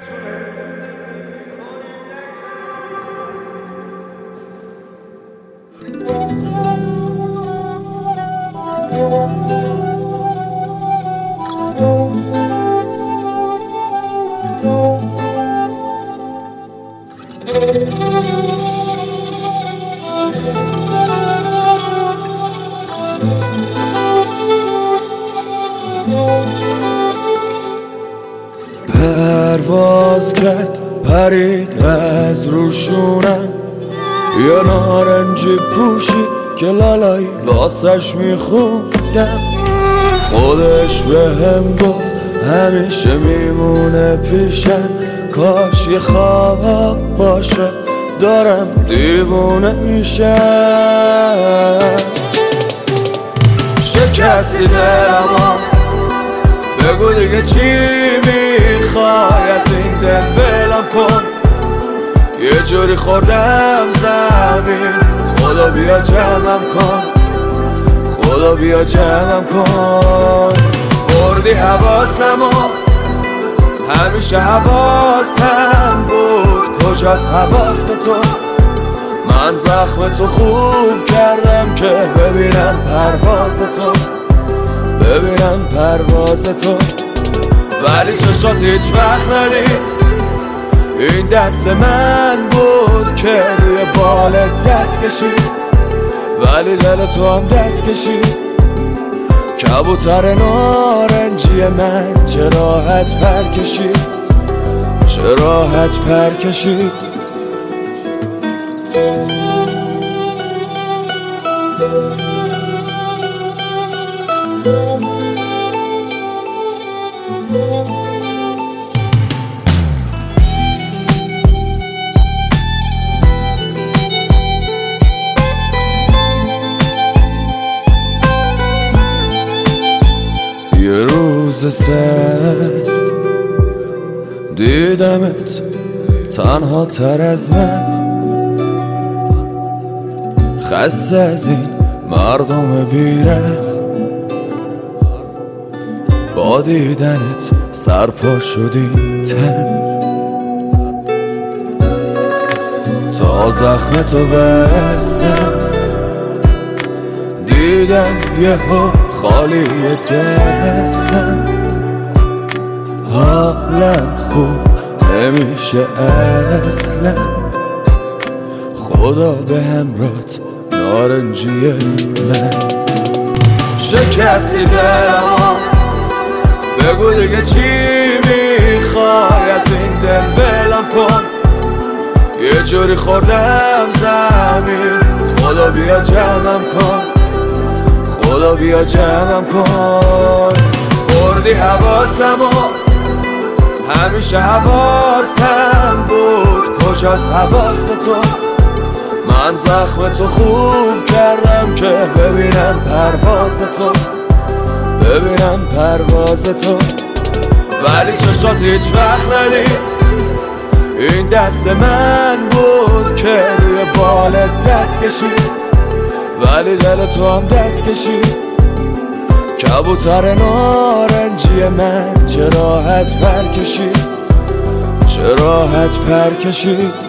پرواز کرد پرید از روشونم، یه نارنجی پوشی که لالایی واسش میخوندم. خودش بهم گفت همیشه میمونه پیشم، کاش یه خواب باشه دارم دیوونه میشم. شکستی دلمو بگو دیگه چی میخوای، از این دل ولم کن، یه جوری خوردم زمین، خدا بیا جمعم کن، خدا بیا جمعم کن. بردی حواسمو، همیشه حواسم بود، کجاست حواس تو؟ من زخم تو خوب کردم که ببینم پرواز تو، ببینم پرواز تو. ولی چشات هیچ وقت ندید، این دست من بود که روی بالت دست کشید، ولی دل تو هم دست کشید. کبوتر نارنجی من چه راحت پر کشید، چه راحت پر کشید. یه روز سرد دیدمت تنها تر از من، خسته از این مردم بیرم، با دیدنت سرپا شدی تن. تا زخم تو بستم دیدم یهو خالی دستم، حالم خوب نمیشه اصلا، خدا به همراهت نارنجی من. شکستی دلمو بگو دیگه چی میخوای، از این دل ولم کن، یه جوری خوردم زمین، خدا بیا جمعم کن، خدا بیا جمعم کن. بردی حواسمو، همیشه حواسم بود، کجاست حواس تو؟ من زخم تو خوب کردم که ببینم پرواز تو، ببینم پرواز تو. ولی چشات هیچ وقت ندید، این دست من بود که روی بالت دست کشید، ولی دل تو هم دست کشید. کبوتر نارنجی من چه راحت پر کشید، چه راحت پر کشید.